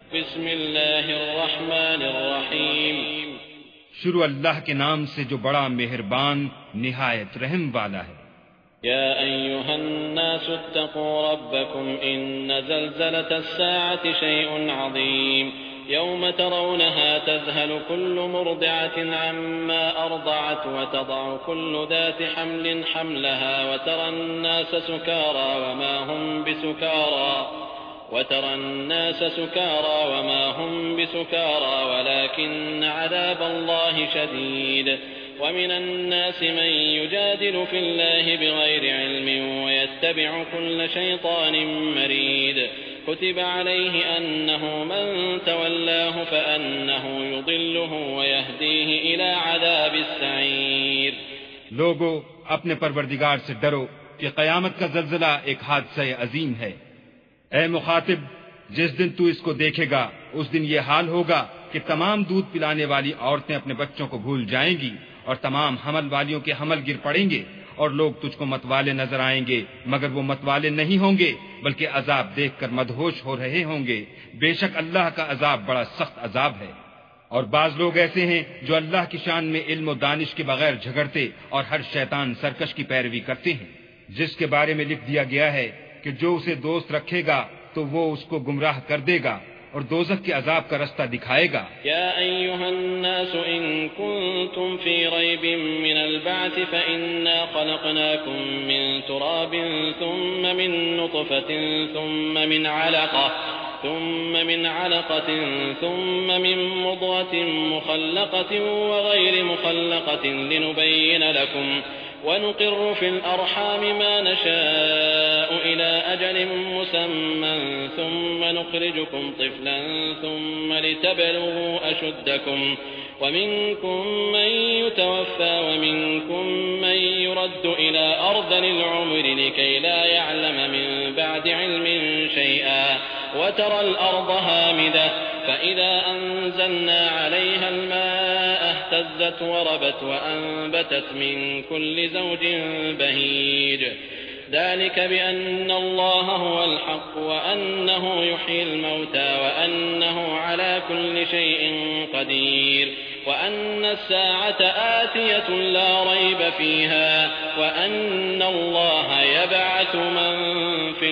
بسم اللہ الرحمن الرحیم شروع اللہ کے نام سے جو بڑا مہربان نہایت رحم والا ہے۔ یا ایھا الناس اتقوا ربکم ان زلزلة الساعة شیء عظیم یوم ترونها تذهل كل مرضعة عما أرضعت وتضع كل ذات حمل حملها وترى الناس سكارى وما هم بسكارى ولكن عذاب الله شديد ومن الناس من يجادل في الله بغير علم ويتبع كل شيطان مريد كتب عليه أنه من تولاه فأنه يضله ويهديه إلى عذاب السعير۔ لوگو اپنے پروردگار سے ڈرو کہ قیامت کا زلزلہ ایک حادثہ عظیم ہے۔ اے مخاطب، جس دن تو اس کو دیکھے گا اس دن یہ حال ہوگا کہ تمام دودھ پلانے والی عورتیں اپنے بچوں کو بھول جائیں گی اور تمام حمل والیوں کے حمل گر پڑیں گے، اور لوگ تجھ کو متوالے نظر آئیں گے مگر وہ متوالے نہیں ہوں گے بلکہ عذاب دیکھ کر مدہوش ہو رہے ہوں گے۔ بے شک اللہ کا عذاب بڑا سخت عذاب ہے۔ اور بعض لوگ ایسے ہیں جو اللہ کی شان میں علم و دانش کے بغیر جھگڑتے اور ہر شیطان سرکش کی پیروی کرتے ہیں، جس کے بارے میں لکھ دیا گیا ہے کہ جو اسے دوست رکھے گا تو وہ اس کو گمراہ کر دے گا اور دوزخ کے عذاب کا رستہ دکھائے گا۔ یا ایھا الناس ان کنتم فی ریب من البعث فإنا خلقناکم من تراب ثم من نطفة ثم من علقة ثم من مضغة مخلقة وغير مخلقة لنبين لكم ونقر في الأرحام ما نشاء إلى أجل مسمى ثم نخرجكم طفلا ثم لتبلغوا أشدكم ومنكم من يتوفى ومنكم من يرد إلى أرذل العمر لكي لا يعلم من بعد علم شيئا وترى الأرض هامدة فإذا أنزلنا عليها الماء اهتزت وربت وأنبتت من كل زوج بهيج ذلك بأن الله هو الحق وأنه يحيي الموتى وأنه على كل شيء قدير وأن الساعة آتية لا ريب فيها وأن الله يبعث من في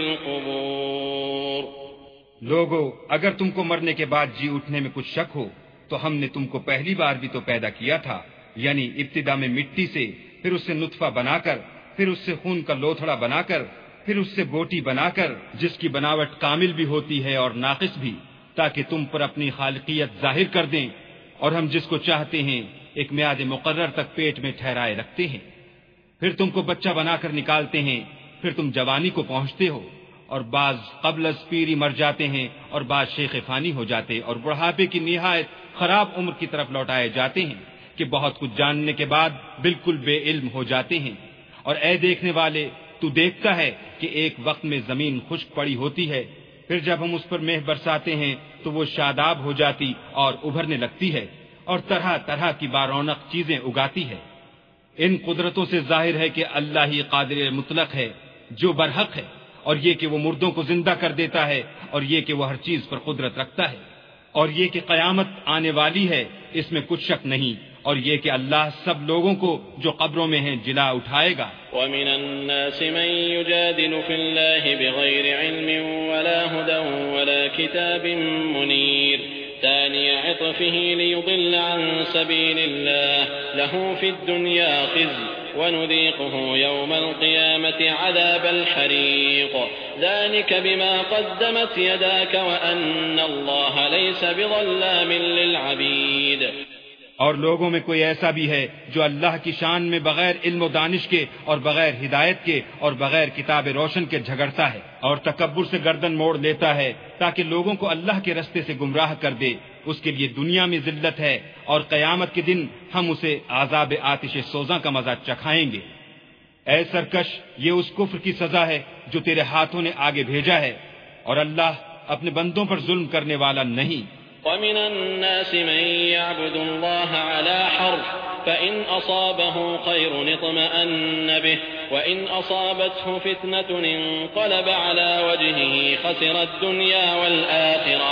القبور۔ لوگو، اگر تم کو مرنے کے بعد جی اٹھنے میں کچھ شک ہو تو ہم نے تم کو پہلی بار بھی تو پیدا کیا تھا، یعنی ابتدا میں مٹی سے، پھر اس سے نطفہ بنا کر، پھر اس سے خون کا لوتھڑا بنا کر، پھر اس سے بوٹی بنا کر، جس کی بناوٹ کامل بھی ہوتی ہے اور ناقص بھی، تاکہ تم پر اپنی خالقیت ظاہر کر دیں، اور ہم جس کو چاہتے ہیں ایک میعاد مقرر تک پیٹ میں ٹھہرائے رکھتے ہیں، پھر تم کو بچہ بنا کر نکالتے ہیں، پھر تم جوانی کو پہنچتے ہو، اور بعض قبل از پیری مر جاتے ہیں اور بعض شیخ فانی ہو جاتے اور بڑھاپے کی نہایت خراب عمر کی طرف لوٹائے جاتے ہیں کہ بہت کچھ جاننے کے بعد بالکل بے علم ہو جاتے ہیں۔ اور اے دیکھنے والے، تو دیکھتا ہے کہ ایک وقت میں زمین خشک پڑی ہوتی ہے، پھر جب ہم اس پر مہ برساتے ہیں تو وہ شاداب ہو جاتی اور ابھرنے لگتی ہے اور طرح طرح کی بارونق چیزیں اگاتی ہے۔ ان قدرتوں سے ظاہر ہے کہ اللہ ہی قادر مطلق ہے جو برحق ہے، اور یہ کہ وہ مردوں کو زندہ کر دیتا ہے، اور یہ کہ وہ ہر چیز پر قدرت رکھتا ہے، اور یہ کہ قیامت آنے والی ہے، اس میں کچھ شک نہیں، اور یہ کہ اللہ سب لوگوں کو جو قبروں میں ہیں جلا اٹھائے گا۔ وَمِنَ النَّاسِ مَن يُجَادِلُ فِي اللَّهِ بِغَيْرِ عِلْمٍ وَلَا هُدًى وَلَا كِتَابٍ مُنِيرٍ ثَانِيَ عِطْفِهِ لِيُضِلَّ عَن سَبِيلِ اللَّهِ لَهُ فِي الدُّنْيَا خِزْيٌ وَنُذِيقُهُ يَوْمَ الْقِيَامَةِ عَذَابَ الْحَرِيقِ ذَلِكَ بِمَا قَدَّمَتْ يَدَاكَ وَأَنَّ اللَّهَ لَيْسَ بِظَلَّامٍ لِلْعَبِيدِ۔ اور لوگوں میں کوئی ایسا بھی ہے جو اللہ کی شان میں بغیر علم و دانش کے اور بغیر ہدایت کے اور بغیر کتاب روشن کے جھگڑتا ہے اور تکبر سے گردن موڑ لیتا ہے تاکہ لوگوں کو اللہ کے رستے سے گمراہ کر دے، اس کے لیے دنیا میں ذلت ہے اور قیامت کے دن ہم اسے عذاب آتش سوزاں کا مزہ چکھائیں گے۔ اے سرکش، یہ اس کفر کی سزا ہے جو تیرے ہاتھوں نے آگے بھیجا ہے، اور اللہ اپنے بندوں پر ظلم کرنے والا نہیں۔ وَمِنَ النَّاسِ مَن يَعْبُدُ اللَّهَ عَلَى حَرْفٍ فَإِنْ أَصَابَهُ خَيْرٌ اطْمَأَنَّ بِهِ وَإِنْ أَصَابَتْهُ فِتْنَةٌ انقَلَبَ عَلَى وَجْهِهِ خَسِرَ الدُّنْيَا وَالْآخِرَةَ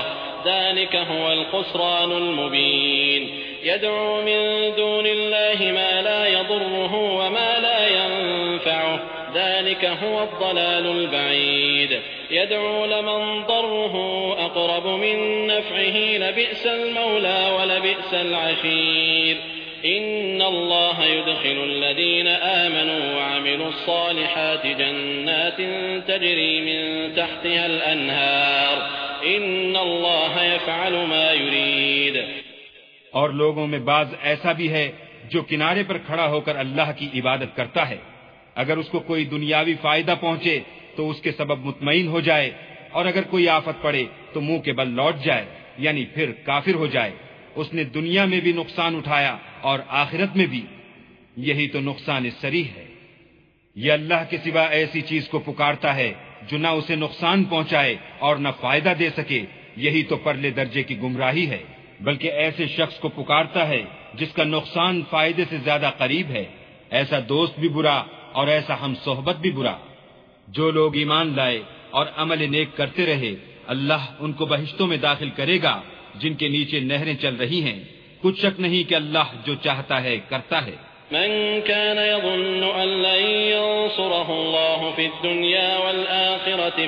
ذلك هو الخسران المبين يدعو من دون الله ما لا يضره وما لا ينفعه ذلك هو الضلال البعيد يدعو لمن ضره أقرب من نفعه لبئس المولى ولبئس العشير إن الله يدخل الذين آمنوا وعملوا الصالحات جنات تجري من تحتها الأنهار إن الله يفعل ما يريد. اور لوگوں میں بعض ایسا بھی ہے جو کنارے پر کھڑا ہو کر اللہ کی عبادت کرتا ہے، اگر اس کو کوئی دنیاوی فائدہ پہنچے تو اس کے سبب مطمئن ہو جائے، اور اگر کوئی آفت پڑے تو منہ کے بل لوٹ جائے، یعنی پھر کافر ہو جائے. اس نے دنیا میں بھی نقصان اٹھایا اور آخرت میں بھی، یہی تو نقصان سریح ہے. یہ اللہ کے سوا ایسی چیز کو پکارتا ہے جو نہ اسے نقصان پہنچائے اور نہ فائدہ دے سکے، یہی تو پرلے درجے کی گمراہی ہے. بلکہ ایسے شخص کو پکارتا ہے جس کا نقصان فائدے سے زیادہ قریب ہے، ایسا دوست بھی برا اور ایسا ہم صحبت بھی برا. جو لوگ ایمان لائے اور عمل نیک کرتے رہے، اللہ ان کو بہشتوں میں داخل کرے گا جن کے نیچے نہریں چل رہی ہیں. کچھ شک نہیں کہ اللہ جو چاہتا ہے کرتا ہے. من كان يظن أن لن ينصره الله في الدنيا والآخرة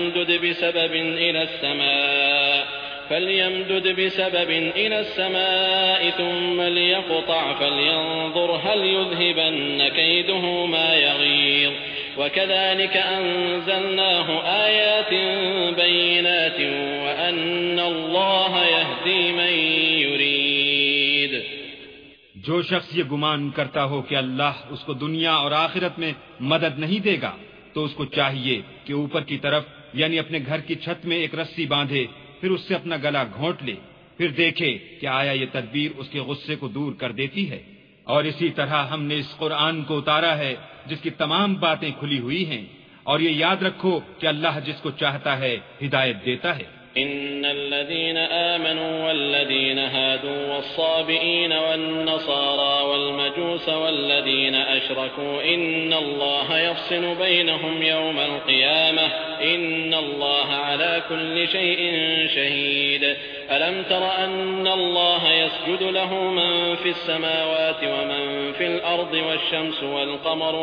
فليمدد بسبب إلى السماء ثم ليقطع فلينظر هل يذهبن كيده ما يغيظ وكذلك أنزلناه آيات بينات وأن الله يهدي من يريد. جو شخص یہ گمان کرتا ہو کہ اللہ اس کو دنیا اور آخرت میں مدد نہیں دے گا تو اس کو چاہیے کہ اوپر کی طرف یعنی اپنے گھر کی چھت میں ایک رسی باندھے، پھر اس سے اپنا گلا گھونٹ لے، پھر دیکھے کہ آیا یہ تدبیر اس کے غصے کو دور کر دیتی ہے. اور اسی طرح ہم نے اس قرآن کو اتارا ہے جس کی تمام باتیں کھلی ہوئی ہیں، اور یہ یاد رکھو کہ اللہ جس کو چاہتا ہے ہدایت دیتا ہے. إن الذين آمنوا والذين هادوا والصابئين والنصارى والمجوس والذين أشركوا إن الله يفصل بينهم يوم القيامة إن الله على كل شيء شهيد. ألم تر أن الله يسجد له من في السماوات ومن في الأرض والشمس والقمر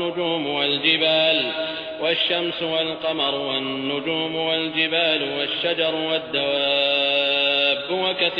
والجبال والشجر والدواب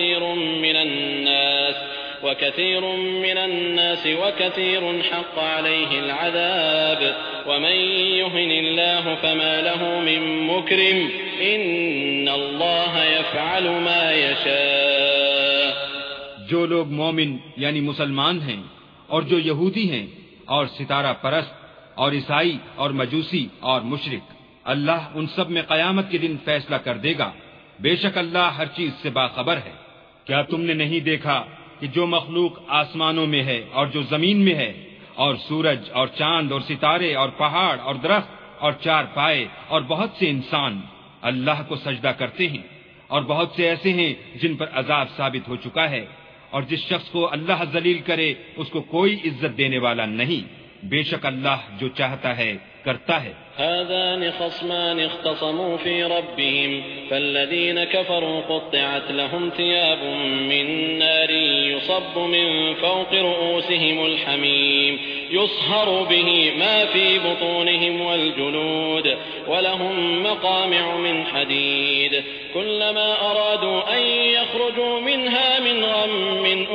وكثير من الناس وكثير حق عليه العذاب ومن يهن الله فما له من مكرم إن الله يفعل ما يشاء. جو لوگ مومن یعنی مسلمان ہیں اور جو یہودی ہیں اور ستارہ پرست اور عیسائی اور مجوسی اور مشرک، اللہ ان سب میں قیامت کے دن فیصلہ کر دے گا. بے شک اللہ ہر چیز سے باخبر ہے. کیا تم نے نہیں دیکھا کہ جو مخلوق آسمانوں میں ہے اور جو زمین میں ہے، اور سورج اور چاند اور ستارے اور پہاڑ اور درخت اور چار پائے اور بہت سے انسان اللہ کو سجدہ کرتے ہیں، اور بہت سے ایسے ہیں جن پر عذاب ثابت ہو چکا ہے، اور جس شخص کو اللہ ذلیل کرے اس کو کوئی عزت دینے والا نہیں. بے شک اللہ جو چاہتا ہے کرتا ہے. هذان خصمان اختصموا في ربهم فالذين كفروا قطعت لهم ثياب من نار يصب من فوق رؤوسهم الحميم يصهر به ما في بطونهم والجلود ولهم مقامع من حديد كلما أرادوا أن يخرجوا منها من غم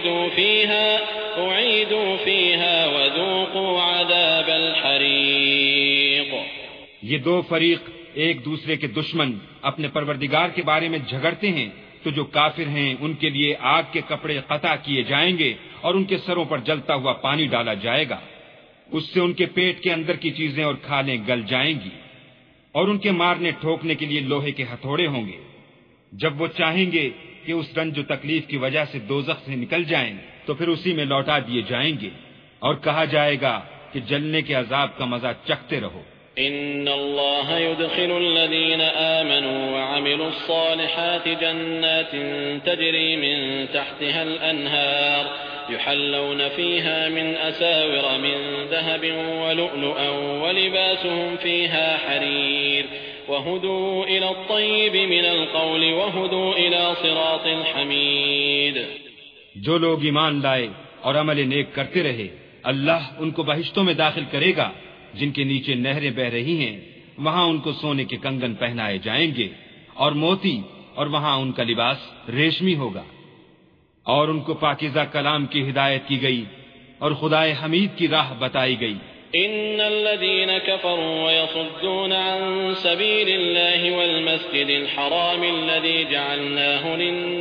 أعيدوا فيها وذوقوا عذاب الحريق. یہ دو فریق ایک دوسرے کے دشمن اپنے پروردگار کے بارے میں جھگڑتے ہیں، تو جو کافر ہیں ان کے لیے آگ کے کپڑے قطع کیے جائیں گے اور ان کے سروں پر جلتا ہوا پانی ڈالا جائے گا، اس سے ان کے پیٹ کے اندر کی چیزیں اور کھالیں گل جائیں گی، اور ان کے مارنے ٹھوکنے کے لیے لوہے کے ہتھوڑے ہوں گے. جب وہ چاہیں گے کہ اس رنج و تکلیف کی وجہ سے دوزخ سے نکل جائیں تو پھر اسی میں لوٹا دیے جائیں گے، اور کہا جائے گا کہ جلنے کے عذاب کا مزہ چکھتے رہو. إن الله يدخل الذين آمنوا وعملوا الصالحات جنات تجري من تحتها الأنهار يحلون فيها من أساور من ذهب ولؤلؤا ولباسهم فيها حرير وهدوا إلى الطيب من القول وهدوا إلى صراط الحميد. جو لوگ ایمان لائے اور عمل نیک کرتے رہے اللہ ان کو بہشتوں میں داخل کرے گا جن کے نیچے نہریں بہ رہی ہیں، وہاں ان کو سونے کے کنگن پہنائے جائیں گے اور موتی، اور وہاں ان کا لباس ریشمی ہوگا، اور ان کو پاکیزہ کلام کی ہدایت کی گئی اور خدائے حمید کی راہ بتائی گئی. إن الذين كفروا ويصدون عن سبيل الله والمسجد الحرام الذي جعلناه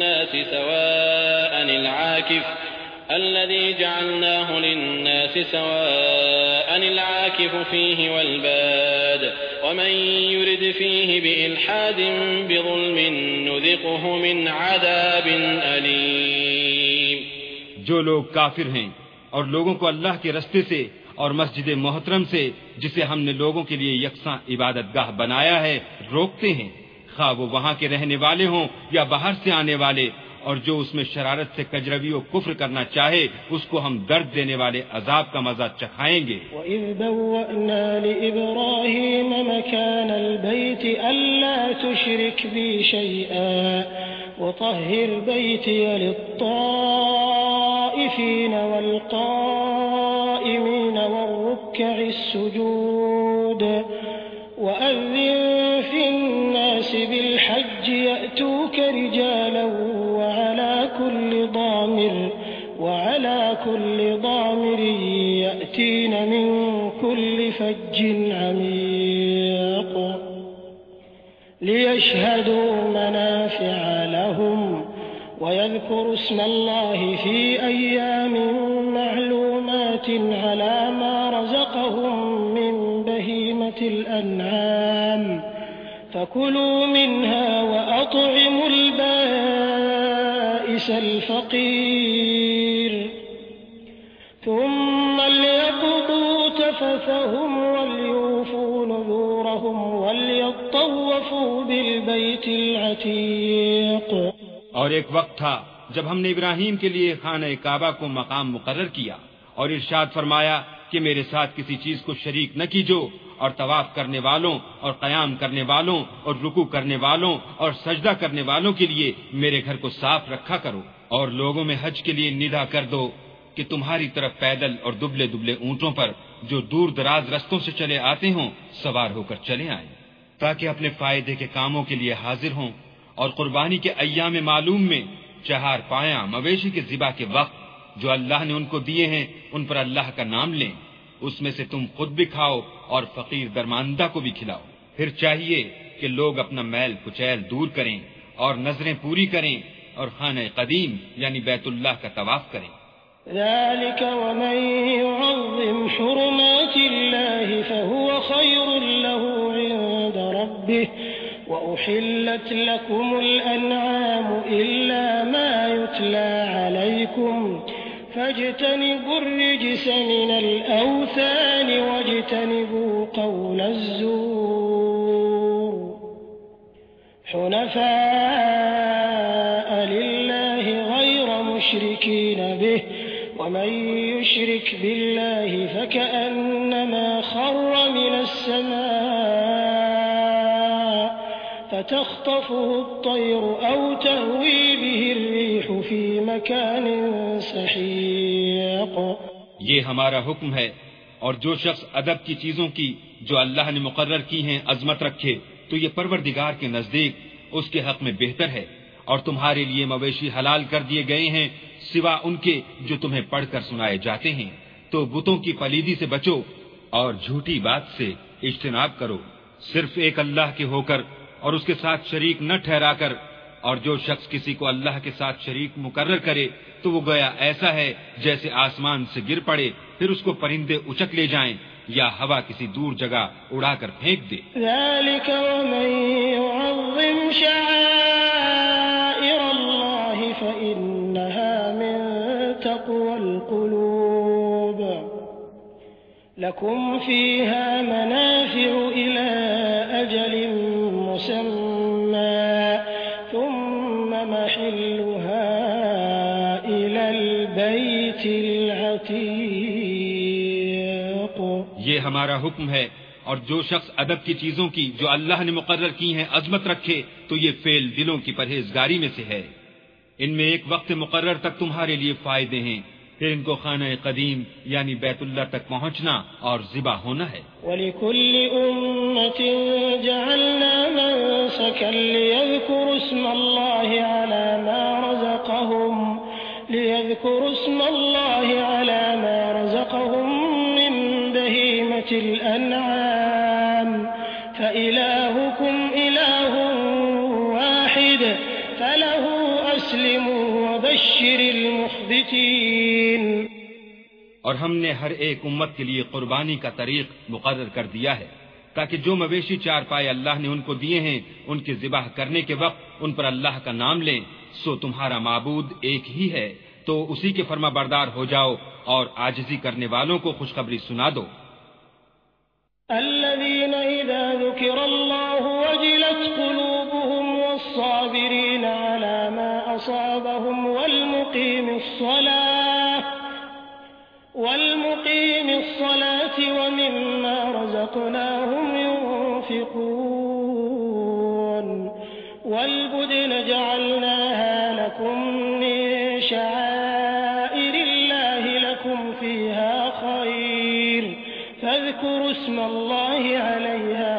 للناس سواء العاكف فيه والباد ومن يرد فيه بإلحاد بظلم نذقه من عذاب أليم. جو لوگ کافر ہیں اور لوگوں کو اللہ کے رستے سے اور مسجد محترم سے جسے ہم نے لوگوں کے لیے یکساں عبادت گاہ بنایا ہے روکتے ہیں، خواہ وہ وہاں کے رہنے والے ہوں یا باہر سے آنے والے، اور جو اس میں شرارت سے کجروی و کفر کرنا چاہے اس کو ہم درد دینے والے عذاب کا مزہ چکھائیں گے. وَإِذْ بَوَّأْنَا لِإِبْرَاهِيمَ مَكَانَ الْبَيْتِ أَلَّا تُشْرِكْ بِي شَيْئًا وَطَهِّرْ بَيْتِيَ لِلطَّائِفِينَ وَالْقَائِمِينَ وَالرُّكَّعِ السُّجُودِ وَأَذِّن فِي النَّاسِ بِالْحَجِّ يَأْتُوكَ رِجَالًا وعلى كل ضامر يأتين من كل فج عميق ليشهدوا منافع لهم ويذكروا اسم الله في أيام معلومات على ما رزقهم من بهيمة الأنعام فكلوا منها وأطعموا البائس الفقير ثم ليقضوا تفثهم وليوفوا نذورهم وليطوفوا بالبيت العتيق. اور ایک وقت تھا جب ہم نے ابراہیم کے لیے خانہ کعبہ کو مقام مقرر کیا اور ارشاد فرمایا کہ میرے ساتھ کسی چیز کو شریک نہ کیجو، اور طواف کرنے والوں اور قیام کرنے والوں اور رکوع کرنے والوں اور سجدہ کرنے والوں کے لیے میرے گھر کو صاف رکھا کرو، اور لوگوں میں حج کے لیے ندا کر دو کہ تمہاری طرف پیدل اور دبلے دبلے اونٹوں پر جو دور دراز رستوں سے چلے آتے ہوں سوار ہو کر چلے آئیں، تاکہ اپنے فائدے کے کاموں کے لیے حاضر ہوں، اور قربانی کے ایام معلوم میں چہار پایاں مویشی کے ذبح کے وقت جو اللہ نے ان کو دیے ہیں ان پر اللہ کا نام لیں، اس میں سے تم خود بھی کھاؤ اور فقیر درماندہ کو بھی کھلاؤ. پھر چاہیے کہ لوگ اپنا میل کچیل دور کریں اور نظریں پوری کریں اور خانہ قدیم یعنی بیت اللہ کا طواف کریں. ذلك ومن يعظم حرمات الله فهو خير له عند ربه وأحلت لكم الأنعام إلا ما يتلى عليكم فاجتنبوا الرجس من الأوثان واجتنبوا قول الزور حنفاء لله غير مشركين به ومن يشرك بالله فكأنما خر من السماء فتخطفه الطير أو تهوي به الريح في مكان سحيق. یہ ہمارا حکم ہے، اور جو شخص ادب کی چیزوں کی جو اللہ نے مقرر کی ہیں عظمت رکھے تو یہ پروردگار کے نزدیک اس کے حق میں بہتر ہے، اور تمہارے لیے مویشی حلال کر دیے گئے ہیں سوا ان کے جو تمہیں پڑھ کر سنائے جاتے ہیں، تو بتوں کی پلیدی سے بچو اور جھوٹی بات سے اجتناب کرو، صرف ایک اللہ کے ہو کر اور اس کے ساتھ شریک نہ ٹھہرا کر. اور جو شخص کسی کو اللہ کے ساتھ شریک مقرر کرے تو وہ گویا ایسا ہے جیسے آسمان سے گر پڑے پھر اس کو پرندے اچک لے جائیں یا ہوا کسی دور جگہ اڑا کر پھینک دے. ذلك ومن يعظم شعائر الله فإنها من تقوى القلوب لكم فيها منافع إلى أجل مسمى ثم محلها إلى البيت العتيق. یہ ہمارا حکم ہے، اور جو شخص ادب کی چیزوں کی جو اللہ نے مقرر کی ہیں عظمت رکھے تو یہ فعل دلوں کی پرہیزگاری میں سے ہے۔ ان میں ایک وقت مقرر تک تمہارے لیے فائدے ہیں، پھر ان کو خانہ قدیم یعنی بیت اللہ تک پہنچنا اور ذبح ہونا ہے۔ وَلِكُلِّ أُمَّةٍ جَعَلْنَا مَنسَكًا لِيَذْكُرُوا اسْمَ اللَّهِ عَلَى مَا رَزَقَهُم مِّن بَهِيمَةِ الْأَنْعَامِ فَإِلَٰهُكُمْ إِلَٰهٌ وَاحِدٌ فَلَهُ أَسْلِمُوا وَبَشِّرِ الْمُخْبِتِينَ۔ اور ہم نے ہر ایک امت کے لیے قربانی کا طریق مقرر کر دیا ہے تاکہ جو مویشی چار پائے اللہ نے ان کو دیے ہیں ان کے ذبح کرنے کے وقت ان پر اللہ کا نام لیں، سو تمہارا معبود ایک ہی ہے، تو اسی کے فرما بردار ہو جاؤ اور عاجزی کرنے والوں کو خوشخبری سنا دو۔ الذين إذا ذكر الله وجلت قلوبهم والصابرين على ما أصابهم والمقيم الصلاة ومما رزقناهم ينفقون والبدن جعلناها لكم من شعائر الله لكم فيها خير فاذكروا اسم الله عليها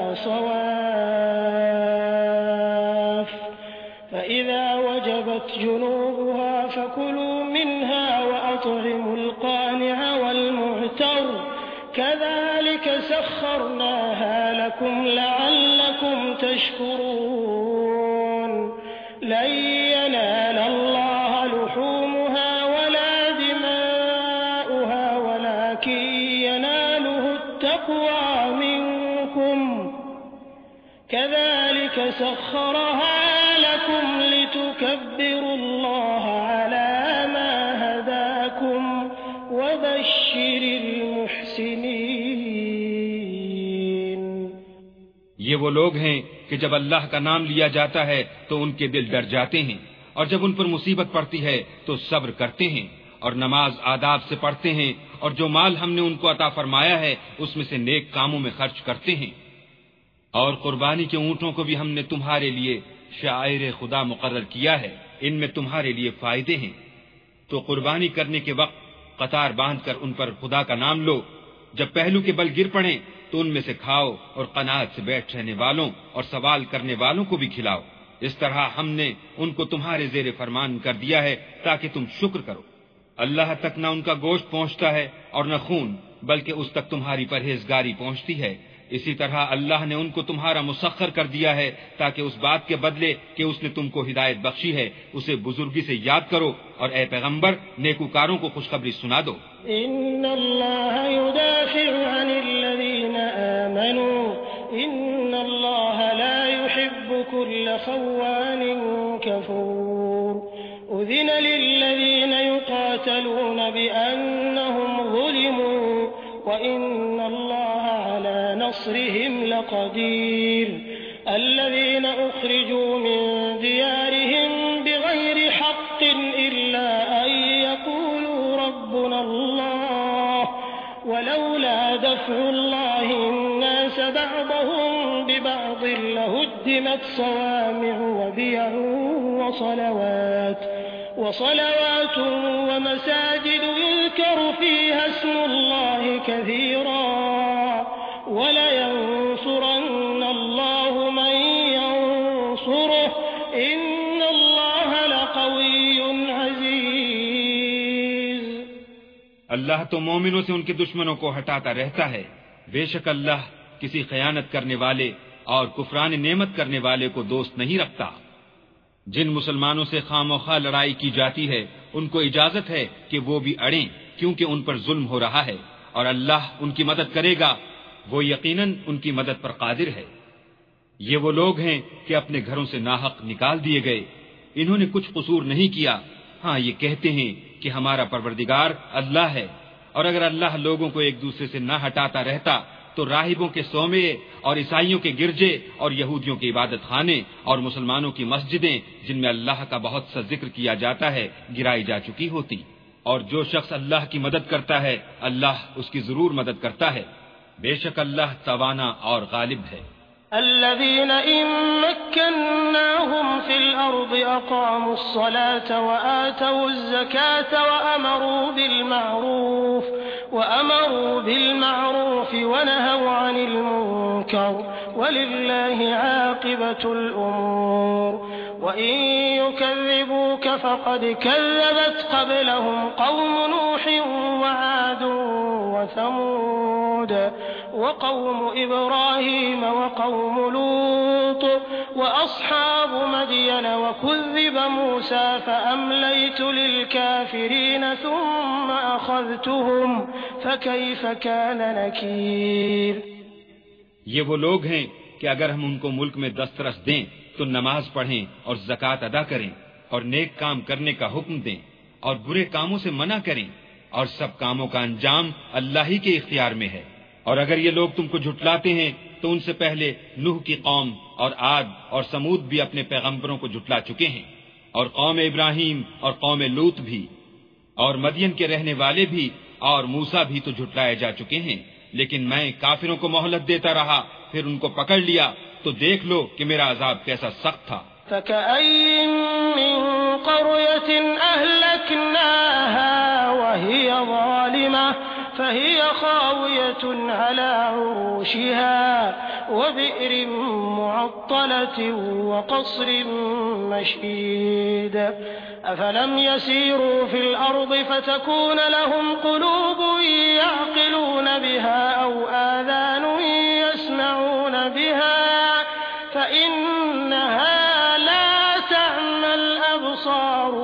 صواف فإذا وجبت جنوبها فكلوا منها وأطعموا القانع والمعتر كذلك سخرناها لكم لعلكم تشكرون لن ينال الله لحومها ولا دماؤها ولكن يناله التقوى منكم كذلك سخرها لكم لتكبروا الله على ما هداكم وبشر المحسنين۔ یہ وہ لوگ ہیں کہ جب اللہ کا نام لیا جاتا ہے تو ان کے دل ڈر جاتے ہیں، اور جب ان پر مصیبت پڑتی ہے تو صبر کرتے ہیں اور نماز آداب سے پڑھتے ہیں، اور جو مال ہم نے ان کو عطا فرمایا ہے اس میں سے نیک کاموں میں خرچ کرتے ہیں۔ اور قربانی کے اونٹوں کو بھی ہم نے تمہارے لیے شعائر خدا مقرر کیا ہے، ان میں تمہارے لیے فائدے ہیں، تو قربانی کرنے کے وقت قطار باندھ کر ان پر خدا کا نام لو، جب پہلو کے بل گر پڑیں تو ان میں سے کھاؤ اور قناعت سے بیٹھ رہنے والوں اور سوال کرنے والوں کو بھی کھلاؤ، اس طرح ہم نے ان کو تمہارے زیر فرمان کر دیا ہے تاکہ تم شکر کرو۔ اللہ تک نہ ان کا گوشت پہنچتا ہے اور نہ خون، بلکہ اس تک تمہاری پرہیزگاری پہنچتی ہے، اسی طرح اللہ نے ان کو تمہارا مسخر کر دیا ہے تاکہ اس بات کے بدلے کہ اس نے تم کو ہدایت بخشی ہے اسے بزرگی سے یاد کرو، اور اے پیغمبر نیکوکاروں کو خوشخبری سنا دو۔ ان اللہ يدافع عن الذین آمنوا ان اللہ لا يحب كل خوان كفور اذن للذین يقاتلون بأنهم ظلموا وإن الله على نصرهم لقدير الذين أخرجوا من ديارهم بغير حق إلا أن يقولوا ربنا الله ولولا دفع الله الناس بعضهم ببعض لهدمت صوامع وبيع وصلوات ومساجد يذكر فيها اسم الله كثيرا ولينصرن الله من ينصره إن الله لقوي عزيز۔ اللہ تو مومنوں سے ان کے دشمنوں کو ہٹاتا رہتا ہے، بے شک اللہ کسی خیانت کرنے والے اور کفران نعمت کرنے والے کو دوست نہیں رکھتا۔ جن مسلمانوں سے خواہ لڑائی کی جاتی ہے ان کو اجازت ہے کہ وہ بھی اڑیں، کیونکہ ان پر ظلم ہو رہا ہے، اور اللہ ان کی مدد کرے گا، وہ یقیناً ان کی مدد پر قادر ہے۔ یہ وہ لوگ ہیں کہ اپنے گھروں سے ناحق نکال دیے گئے، انہوں نے کچھ قصور نہیں کیا، ہاں یہ کہتے ہیں کہ ہمارا پروردگار اللہ ہے، اور اگر اللہ لوگوں کو ایک دوسرے سے نہ ہٹاتا رہتا تو راہبوں کے صومعے اور عیسائیوں کے گرجے اور یہودیوں کے عبادت خانے اور مسلمانوں کی مسجدیں جن میں اللہ کا بہت سا ذکر کیا جاتا ہے گرائی جا چکی ہوتی۔ اور جو شخص اللہ کی مدد کرتا ہے اللہ اس کی ضرور مدد کرتا ہے، بے شک اللہ توانا اور غالب ہے۔ الذين إن مكناهم في الأرض أقاموا الصلاة وآتوا الزكاة وأمروا بالمعروف ونهوا عن المنكر ولله عاقبة الأمور وإن يكذبوك فقد كذبت قبلهم قوم نوح وعاد وثمود وقوم إبراهيم وقوم لوط وأصحاب مدين وكذب موسى فأمليت للكافرين ثم أخذتهم فكيف كان نكير۔ یہ وہ لوگ ہیں کہ اگر ہم ان کو ملک میں دسترس دیں تو نماز پڑھیں اور زکوٰۃ ادا کریں اور نیک کام کرنے کا حکم دیں اور برے کاموں سے منع کریں، اور سب کاموں کا انجام اللہ ہی کے اختیار میں ہے۔ اور اگر یہ لوگ تم کو جھٹلاتے ہیں تو ان سے پہلے نوح کی قوم اور عاد اور سمود بھی اپنے پیغمبروں کو جھٹلا چکے ہیں، اور قوم ابراہیم اور قوم لوط بھی، اور مدین کے رہنے والے بھی اور موسیٰ بھی تو جھٹلائے جا چکے ہیں، لیکن میں کافروں کو مہلت دیتا رہا، پھر ان کو پکڑ لیا، تو دیکھ لو کہ میرا عذاب کیسا سخت تھا۔ فَكَأَيٍّ مِّن قَرْيَةٍ أَهْلَكْنَاهَا وَهِيَ ظَالِمَةٌ فهي خاوية على عروشها وبئر معطلة وقصر مشيد أفلم يسيروا في الأرض فتكون لهم قلوب يعقلون بها أو آذان يسمعون بها فإنها لا تعمى الأبصار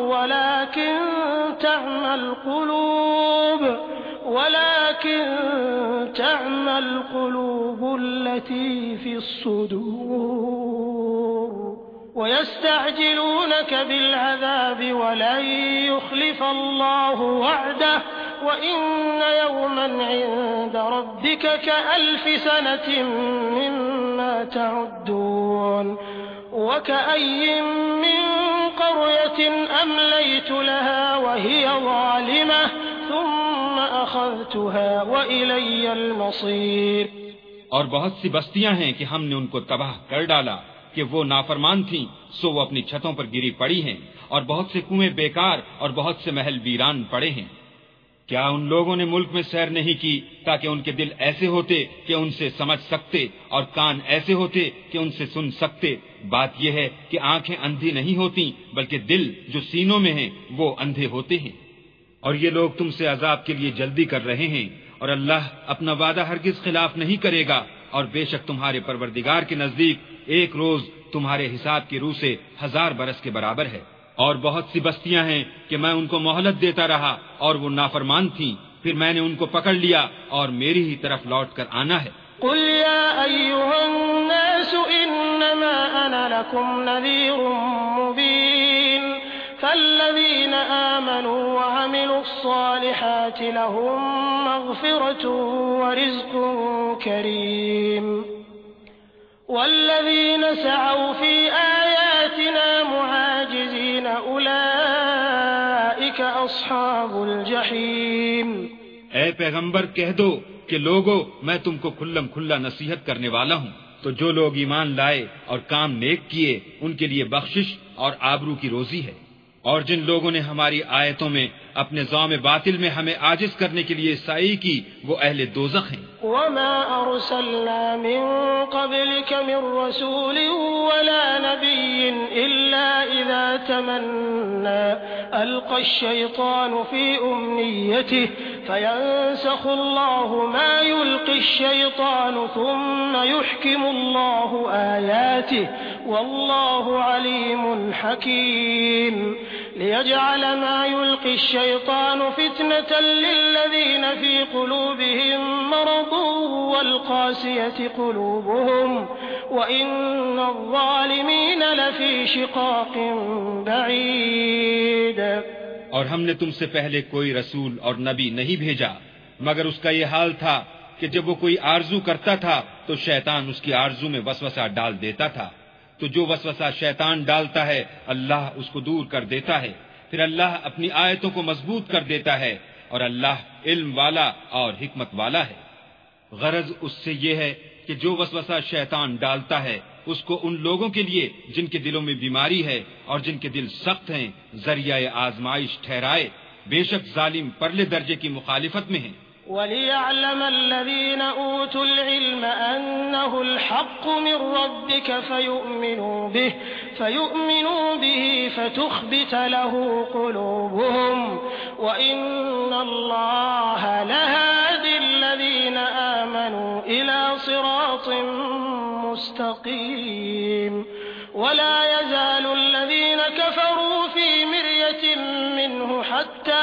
ولكن تعمى القلوب التي في الصدور ويستعجلونك بالعذاب ولن يخلف الله وعده وإن يوما عند ربك كألف سنة مما تعدون وكأي من قرية أمليت لها وهي ظالمة ثم أخذتها وإلي المصير۔ اور بہت سی بستیاں ہیں کہ ہم نے ان کو تباہ کر ڈالا کہ وہ نافرمان تھیں، سو وہ اپنی چھتوں پر گری پڑی ہیں، اور بہت سے کنویں بیکار اور بہت سے محل ویران پڑے ہیں۔ کیا ان لوگوں نے ملک میں سیر نہیں کی تاکہ ان کے دل ایسے ہوتے کہ ان سے سمجھ سکتے اور کان ایسے ہوتے کہ ان سے سن سکتے؟ بات یہ ہے کہ آنکھیں اندھی نہیں ہوتی بلکہ دل جو سینوں میں ہیں وہ اندھے ہوتے ہیں۔ اور یہ لوگ تم سے عذاب کے لیے جلدی کر رہے ہیں، اور اللہ اپنا وعدہ ہرگز خلاف نہیں کرے گا، اور بے شک تمہارے پروردگار کے نزدیک ایک روز تمہارے حساب کی روح سے 1000 برس کے برابر ہے۔ اور بہت سی بستیاں ہیں کہ میں ان کو مہلت دیتا رہا اور وہ نافرمان تھیں، پھر میں نے ان کو پکڑ لیا اور میری ہی طرف لوٹ کر آنا ہے۔ قل يا أيها الناس إنما أنا لكم نذير مبين فالذين آمنوا وعملوا الصالحات لهم مغفرة ورزق كريم والذين سعوا في آياتنا معاجزين أولئك أصحاب الجحيم۔ اے پیغمبر کہہ دو کہ لوگو میں تم کو کھلم کھلا نصیحت کرنے والا ہوں، تو جو لوگ ایمان لائے اور کام نیک کیے ان کے لیے بخشش اور آبرو کی روزی ہے، اور جن لوگوں نے ہماری آیتوں میں اپنے ظلم باطل میں ہمیں عاجز کرنے کے لیے سعی کی وہ اہل دوزخ ہیں۔ وما أرسلنا من قبلك من رسول ولا نبي إلا إذا تمنى ألقى الشيطان في أمنيته فينسخ الله ما يلقي الشيطان ثم يحكم الله آياته والله عليم حكيم ليجعل ما يلقي الشيطان فتنة للذين في قلوبهم مرض والقاسية قلوبهم وإن الظالمين لفي شقاق بعيد۔ اور ہم نے تم سے پہلے کوئی رسول اور نبی نہیں بھیجا مگر اس کا یہ حال تھا کہ جب وہ کوئی آرزو کرتا تھا تو شیطان اس کی آرزو میں وسوسہ ڈال دیتا تھا، تو جو وسوسہ شیطان ڈالتا ہے اللہ اس کو دور کر دیتا ہے، پھر اللہ اپنی آیتوں کو مضبوط کر دیتا ہے، اور اللہ علم والا اور حکمت والا ہے۔ غرض اس سے یہ ہے کہ جو وسوسہ شیطان ڈالتا ہے اس کو ان لوگوں کے لیے جن کے دلوں میں بیماری ہے اور جن کے دل سخت ہیں ذریعہ آزمائش ٹھہرائے، بے شک ظالم پرلے درجے کی مخالفت میں ہیں۔ وَلِيَعْلَمَ الَّذِينَ أُوتُوا الْعِلْمَ أَنَّهُ الْحَقُّ مِنْ رَبِّكَ فَيُؤْمِنُوا بِهِ فَتُخْبِتَ لَهُ قُلُوبُهُمْ وَإِنَّ اللَّهَ لَهَادِ الَّذِينَ آمَنُوا إِلَى صِرَاطٍ مُسْتَقِيمٍ وَلَا يَزَالُ الَّذِينَ كَفَرُوا فِي مِرْيَةٍ مِّنْهُ حَتَّى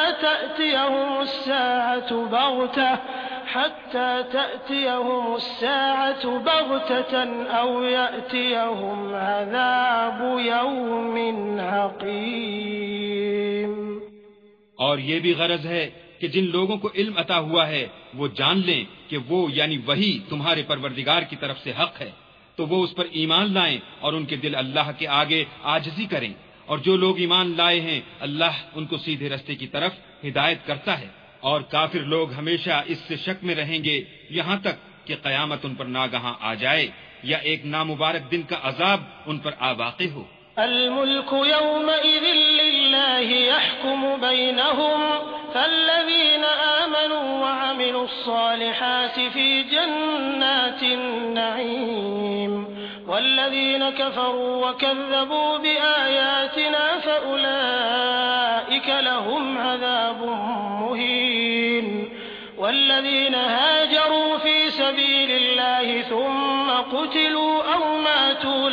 تَأْتِيَهُمُ السَّاعَةُ بَغْتَةً أَوْ يَأْتِيَهُمْ عَذَابُ يَوْمٍ عَقِيمٍ۔ اور یہ بھی غرض ہے کہ جن لوگوں کو علم عطا ہوا ہے وہ جان لیں کہ وہ یعنی وہی تمہارے پروردگار کی طرف سے حق ہے، تو وہ اس پر ایمان لائیں اور ان کے دل اللہ کے آگے عاجزی کریں، اور جو لوگ ایمان لائے ہیں اللہ ان کو سیدھے رستے کی طرف ہدایت کرتا ہے، اور کافر لوگ ہمیشہ اس سے شک میں رہیں گے یہاں تک کہ قیامت ان پر ناگہاں آ جائے یا ایک نامبارک دن کا عذاب ان پر آ واقع ہو۔ الملك يومئذ لله يحكم بينهم فالذين آمنوا وعملوا الصالحات في جنات النعيم والذين كفروا وكذبوا بآياتنا فأولئك لهم عذاب مهين والذين هاجروا في سبيل الله ثم قتلوا أو ماتوا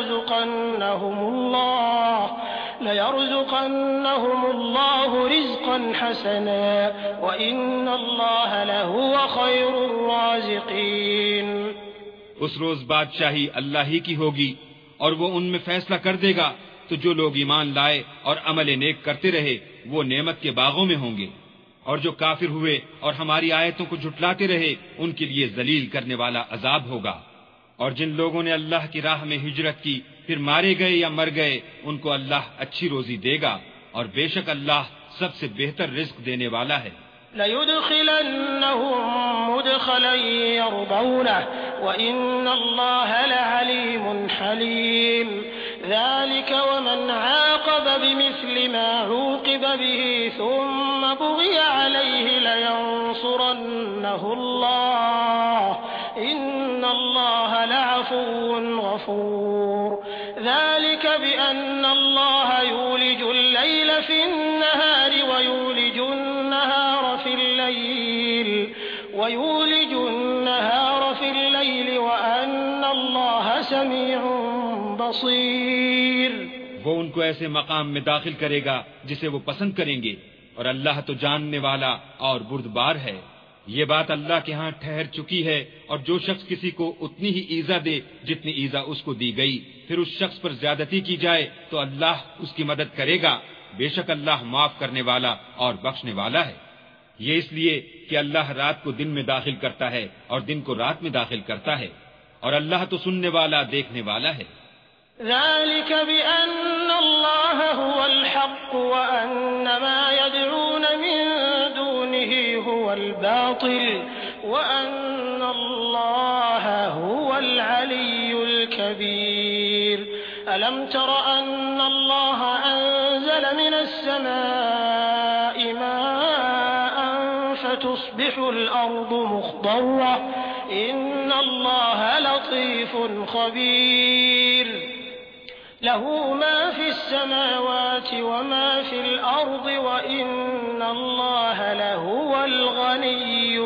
ليرزقنهم الله رزقا حسنا وإن الله لهو خير الرازقين۔ اس روز بادشاہی اللہ ہی کی ہوگی اور وہ ان میں فیصلہ کر دے گا، تو جو لوگ ایمان لائے اور عمل نیک کرتے رہے وہ نعمت کے باغوں میں ہوں گے، اور جو کافر ہوئے اور ہماری آیتوں کو جھٹلاتے رہے ان کے لیے ذلیل کرنے والا عذاب ہوگا۔ اور جن لوگوں نے اللہ کی راہ میں ہجرت کی پھر مارے گئے یا مر گئے ان کو اللہ اچھی روزی دے گا، اور بے شک اللہ سب سے بہتر رزق دینے والا ہے۔ لَيُدْخِلَنَّهُمْ مُدْخَلًا يَرْضَوْنَهُ وَإِنَّ اللَّهَ لَعَلِيمٌ حَلِيمٌ ذَلِكَ وَمَنْ عَاقَبَ بِمِثْلِ مَا عُوقِبَ بِهِ ثُمَّ بُغِيَ عَلَيْهِ لَيَنصُرَنَّهُ اللَّهُ إِنَّ اللَّهَ لَعَفُوٌّ غَفُورٌ ذَلِكَ بِأَنَّ اللَّهَ يُولِجُ اللَّيْلَ فِي النَّهَارِ وَيُولِجُ النَّهَارَ فِي اللَّيْلِ وَأَنَّ اللَّهَ سَمِيعٌ بَصِيرٌ۔ وہ ان کو ایسے مقام میں داخل کرے گا جسے وہ پسند کریں گے، اور اللہ تو جاننے والا اور بردبار ہے۔ یہ بات اللہ کے ہاں ٹھہر چکی ہے، اور جو شخص کسی کو اتنی ہی ایذا دے جتنی ایذا اس کو دی گئی، پھر اس شخص پر زیادتی کی جائے تو اللہ اس کی مدد کرے گا، بے شک اللہ معاف کرنے والا اور بخشنے والا ہے۔ یہ اس لیے کہ اللہ رات کو دن میں داخل کرتا ہے اور دن کو رات میں داخل کرتا ہے، اور اللہ تو سننے والا دیکھنے والا ہے۔ ذلك بأن الله هو الحق وأن ما يدعون من دونه هو الباطل وأن الله هو العلي الكبير ألم تر أن الله أنزل من السماء ماء فتصبح الأرض مخضرة إن الله لطيف خبير له ما في السماوات وما في الأرض وإن الله لهو الغني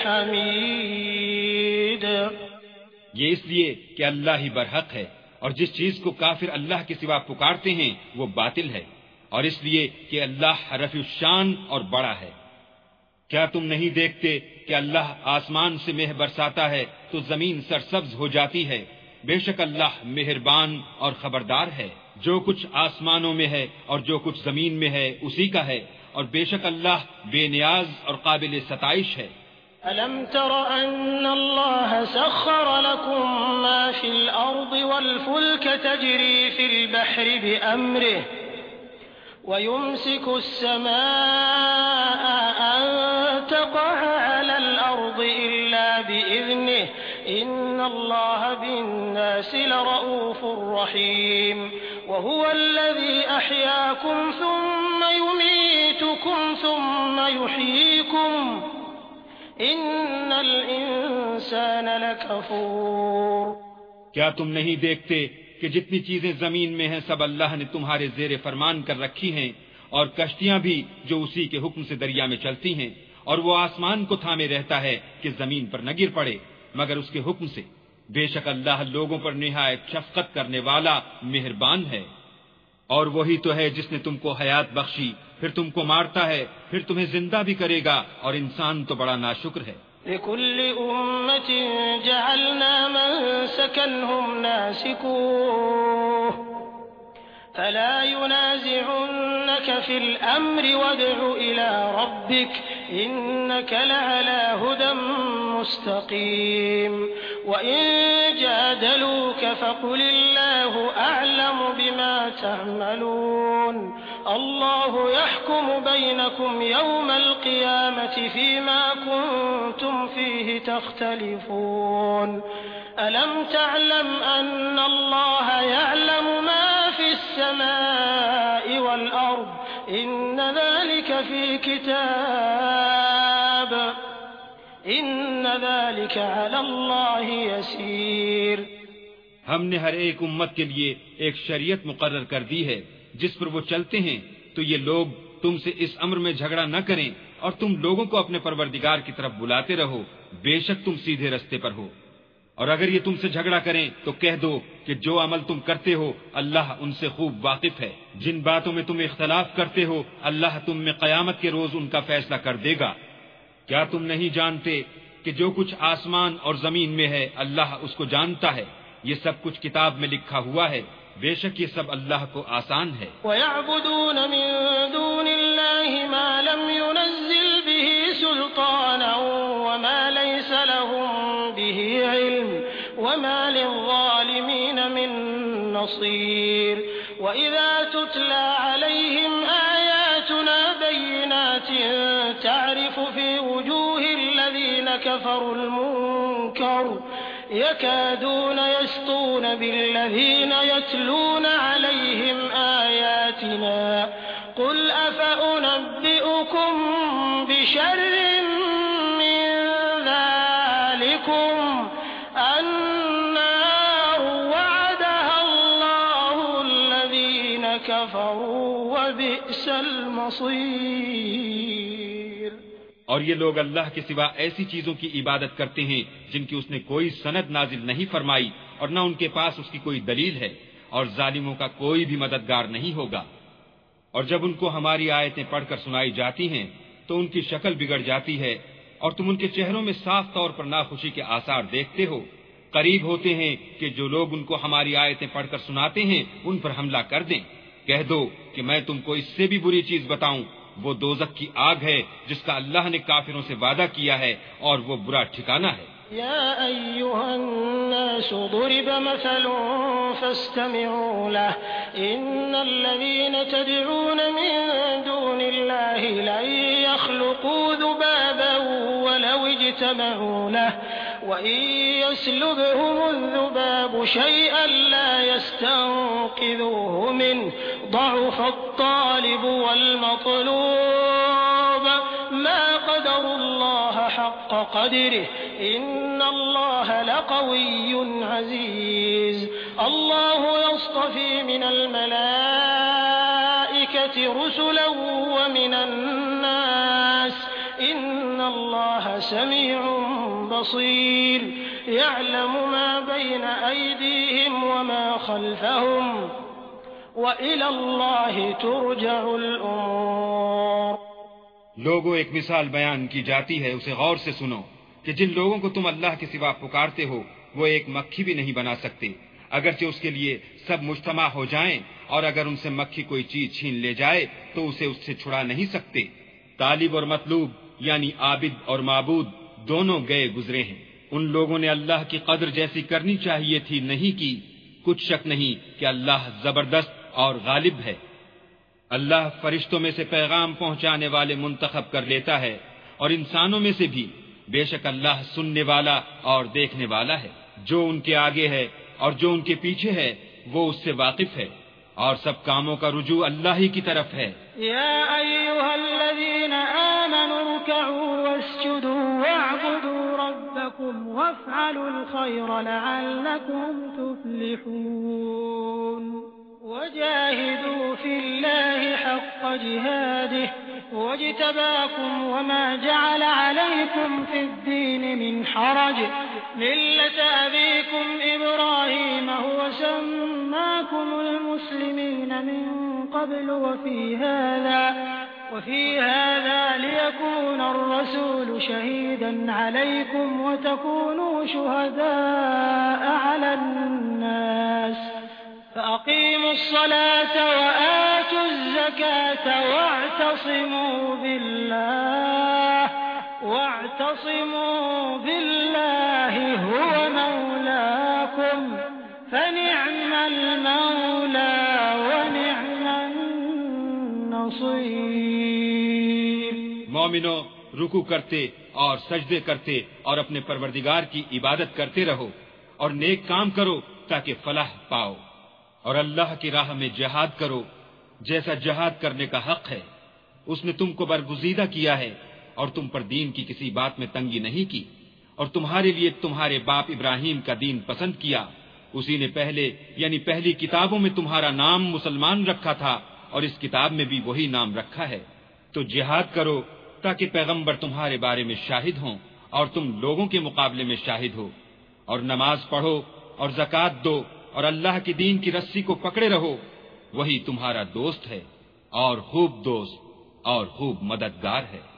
الحميد۔ یہ اس لیے کہ اللہ ہی برحق ہے، اور جس چیز کو کافر اللہ کے سوا پکارتے ہیں وہ باطل ہے، اور اس لیے کہ اللہ رفیع الشان اور بڑا ہے۔ کیا تم نہیں دیکھتے کہ اللہ آسمان سے مہ برساتا ہے تو زمین سرسبز ہو جاتی ہے؟ بے شک اللہ مہربان اور خبردار ہے۔ جو کچھ آسمانوں میں ہے اور جو کچھ زمین میں ہے اسی کا ہے، اور بے شک اللہ بے نیاز اور قابل ستائش ہے۔ أَلَمْ تَرَ أَنَّ اللَّهَ سَخَّرَ لَكُم مَّا فِي الْأَرْضِ وَالْفُلْكَ تَجْرِي فِي الْبَحْرِ بِأَمْرِهِ وَيُمْسِكُ السَّمَاءَ أَن تَقَعَ عَلَى الْأَرْضِ إِلَّا بِإِذْنِهِ الله بالناس لرؤوف رحيم وهو الذي أحياكم ثم يميتكم ثم يحييكم إن الإنسان لكفور. کیا تم نہیں دیکھتے کہ جتنی چیزیں زمین میں ہیں سب اللہ نے تمہارے زیر فرمان کر رکھی ہیں، اور کشتیاں بھی جو اسی کے حکم سے دریا میں چلتی ہیں، اور وہ آسمان کو تھامے رہتا ہے کہ زمین پر نہ گر پڑے مگر اس کے حکم سے. بے شک اللہ لوگوں پر نہایت شفقت کرنے والا مہربان ہے. اور وہی تو ہے جس نے تم کو حیات بخشی، پھر تم کو مارتا ہے، پھر تمہیں زندہ بھی کرے گا، اور انسان تو بڑا ناشکر ہے. لكل أمة جعلنا منسكا هم ناسكوه فلا ينازعنك في الأمر وادع إلى ربك إنك لعلى هدى مستقيم. وإن جادلوك فقل الله أعلم بما تعملون الله يحكم بينكم يوم القيامة فيما كنتم فيه تختلفون. ألم تعلم أن الله يعلم ما في السماء والأرض إن ذلك في كتاب إن ذلك على الله يسير. ہم نے ہر ایک امت کے لیے ایک شریعت مقرر کر دی ہے جس پر وہ چلتے ہیں، تو یہ لوگ تم سے اس امر میں جھگڑا نہ کریں، اور تم لوگوں کو اپنے پروردگار کی طرف بلاتے رہو، بے شک تم سیدھے رستے پر ہو. اور اگر یہ تم سے جھگڑا کریں تو کہہ دو کہ جو عمل تم کرتے ہو اللہ ان سے خوب واقف ہے. جن باتوں میں تم اختلاف کرتے ہو اللہ تم میں قیامت کے روز ان کا فیصلہ کر دے گا. کیا تم نہیں جانتے کہ جو کچھ آسمان اور زمین میں ہے اللہ اس کو جانتا ہے، یہ سب کچھ کتاب میں لکھا ہوا ہے، بے شک یہ سب اللہ کو آسان ہے. وَيَعْبُدُونَ مِن دُونِ اللَّهِ مَا لَمْ يُنَزِّلْ بِهِ سُلْطَانًا وَمَا لَيْسَ لَهُم بِهِ عِلْمٌ وَمَا لِلظَّالِمِينَ مِن نَّصِيرٍ. وَإِذَا تُتْلَى عَلَيْهِمْ آيَاتُنَا بَيِّنَاتٍ تَعْرِفُ فِي وُجُوهِ الَّذِينَ كَفَرُوا الْمُنكَرَ يكادون يسطون بالذين يتلون عليهم آياتنا قل أفأنبئكم بشر من ذلكم النار وعدها الله الذين كفروا وبئس المصير. اور یہ لوگ اللہ کے سوا ایسی چیزوں کی عبادت کرتے ہیں جن کی اس نے کوئی سند نازل نہیں فرمائی اور نہ ان کے پاس اس کی کوئی دلیل ہے، اور ظالموں کا کوئی بھی مددگار نہیں ہوگا. اور جب ان کو ہماری آیتیں پڑھ کر سنائی جاتی ہیں تو ان کی شکل بگڑ جاتی ہے اور تم ان کے چہروں میں صاف طور پر ناخوشی کے آثار دیکھتے ہو. قریب ہوتے ہیں کہ جو لوگ ان کو ہماری آیتیں پڑھ کر سناتے ہیں ان پر حملہ کر دیں. کہہ دو کہ میں تم کو اس سے بھی بری چیز بتاؤں، وہ دوزخ کی آگ ہے جس کا اللہ نے کافروں سے وعدہ کیا ہے، اور وہ برا ٹھکانہ ہے. يا أيها الناس ضرب مثل فاستمعوا له إن الذين تدعون من دون الله لن يخلقوا ذبابا ولو اجتمعوا له وإن يسلبهم الذباب شيئا لا يستنقذوه منه ضعف الطالب والمطلوب ما قدر الله حق قدره إن الله لقوي عزيز. الله يصطفي من الملائكة رسلا ومن الناس إن الله سميع بصير. يعلم ما بين أيديهم وما خلفهم وإلى الله ترجع الأمور. لوگوں ایک مثال بیان کی جاتی ہے، اسے غور سے سنو کہ جن لوگوں کو تم اللہ کے سوا پکارتے ہو وہ ایک مکھی بھی نہیں بنا سکتے، اگرچہ اس کے لیے سب مجتمع ہو جائیں، اور اگر ان سے مکھی کوئی چیز چھین لے جائے تو اسے اس سے چھڑا نہیں سکتے. طالب اور مطلوب یعنی عابد اور معبود دونوں گئے گزرے ہیں. ان لوگوں نے اللہ کی قدر جیسی کرنی چاہیے تھی نہیں کی. کچھ شک نہیں کہ اللہ زبردست اور غالب ہے. اللہ فرشتوں میں سے پیغام پہنچانے والے منتخب کر لیتا ہے اور انسانوں میں سے بھی، بے شک اللہ سننے والا اور دیکھنے والا ہے. جو ان کے آگے ہے اور جو ان کے پیچھے ہے وہ اس سے واقف ہے، اور سب کاموں کا رجوع اللہ ہی کی طرف ہے۔ یا ایھا الذین آمنوا ارکعوا واسجدوا واعبدوا ربکم وافعلوا الخیر لعلکم تفلحون وجاهدوا في الله حق جهاده واجتباكم وما جعل عليكم في الدين من حرج ملة أبيكم إبراهيم هو سماكم المسلمين من قبل وفي هذا ليكون الرسول شهيدا عليكم وتكونوا شهداء على الناس فأقيموا الصلاة وآتوا الزكاة واعتصموا بالله هو مولاكم فنعم المولى ونعم النصير۔ مومنو، رکوع کرتے اور سجدے کرتے اور اپنے پروردگار کی عبادت کرتے رہو اور نیک کام کرو تاکہ فلاح پاؤ، اور اللہ کی راہ میں جہاد کرو جیسا جہاد کرنے کا حق ہے۔ اس نے تم کو برگزیدہ کیا ہے اور تم پر دین کی کسی بات میں تنگی نہیں کی، اور تمہارے لیے تمہارے باپ ابراہیم کا دین پسند کیا، اسی نے پہلے یعنی پہلی کتابوں میں تمہارا نام مسلمان رکھا تھا اور اس کتاب میں بھی وہی نام رکھا ہے۔ تو جہاد کرو تاکہ پیغمبر تمہارے بارے میں شاہد ہوں اور تم لوگوں کے مقابلے میں شاہد ہو، اور نماز پڑھو اور زکوٰۃ دو اور اللہ کے دین کی رسی کو پکڑے رہو، وہی تمہارا دوست ہے اور خوب دوست اور خوب مددگار ہے۔